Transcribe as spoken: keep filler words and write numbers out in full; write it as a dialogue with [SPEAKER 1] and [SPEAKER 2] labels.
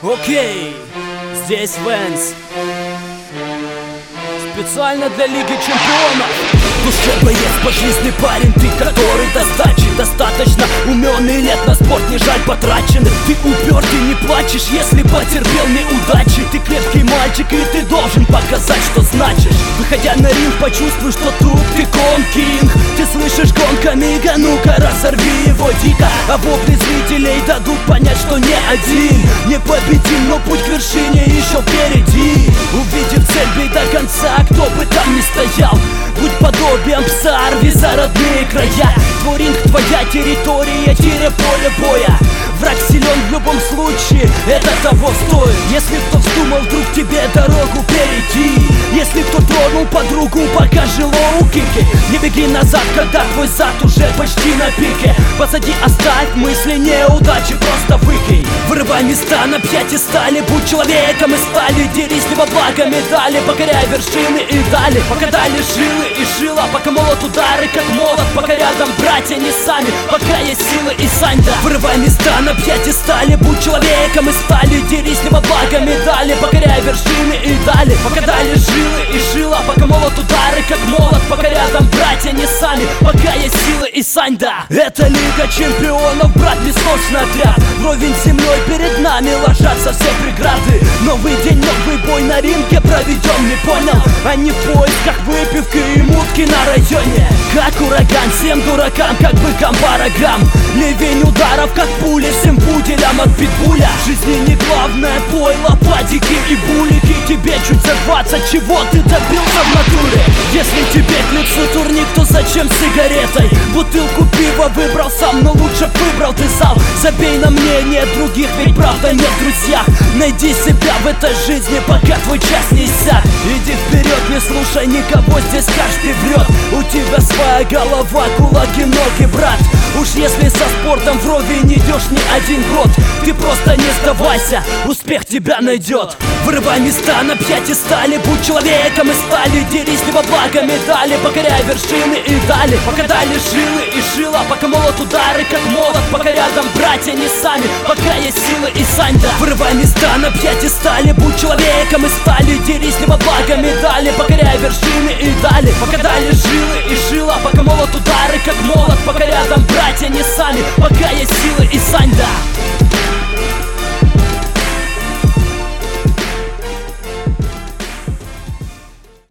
[SPEAKER 1] Окей, здесь Вэнс. Специально для Лиги Чемпионов. В душе боец по жизни парень, ты который до сдачи достаточно умен и лет на спорт не жаль потраченных. Ты упертый, не плачешь, если потерпел неудачи. Ты крепкий мальчик и ты должен показать, что значишь. Выходя на ринг, почувствуй, что тут ты кон-кинг. Ты слышишь гонг Амиго, ну-ка разорви его дико. А вопли зрителей дадут понять, что не один непобедим, но путь к вершине еще впереди. Увидев цель, бей до конца, кто бы там ни стоял. Будь подобием пса, рви за родные края. Твой ринг, твоя территория, тире поле боя. Враг силен в любом случае, это того стоит. Если кто вздумал вдруг тебе дорогу перейти, если кто тронул подругу, покажи лоу-кики. Не беги назад, когда твой зад уже почти на пике. Позади оставь мысли, неудачи просто выкинь. Вырывай места на пьедестале, будь человеком из стали. Дерись либо благо медали, покоряй вершины и дали. Пока дали жилы и жила, пока молот удары как молот. Пока рядом братья не сами, пока есть силы и сань, да. Вырывай места на пьедестале, будь человеком из стали. Дерись либо благо медали, покоряй вершины и дали. Пока дали жилы и жила, пока молот удары как молот. Пока рядом братья не сами, пока есть силы и сань, да. Это Лига Чемпионов, брат, несложный отряд. Вровень с землей перед нами ложатся все преграды. Новый день, новый бой на ринге проведем, не понял? А не в поисках выпивки и мутки на районе. Как ураган, всем дуракам, как быкам барагам. Ливень ударов, как пули, всем пуделям от питбуля. В жизни не главное пойло, падики и булики. Тебе чуть за двадцать, чего ты добился в натуре? Если тебе к лицу турник, то зачем сигаретой? Бутылку пива выбрал сам, но лучше выбрал ты зал. Забей на мнение других, ведь правда нет в друзьях. Найди себя в этой жизни, пока твой час не иссяк. Иди вперед, не слушай никого, здесь каждый врет. У тебя своя голова, кулаки, ноги, брат. Уж если со спортом вровень не идешь ни один год, ты просто не сдавайся, успех тебя найдет. Вырывай места на пьедестале, будь человеком из стали. Дерись либо благо медали, покоряй вершины и дали. Пока дали жилы и жила, пока молот удары как молот. Пока рядом братья не сами, пока есть силы и сань, да. Вырывай места на пьедестале, будь человеком из стали. Дерись либо благо медали, покоряй вершины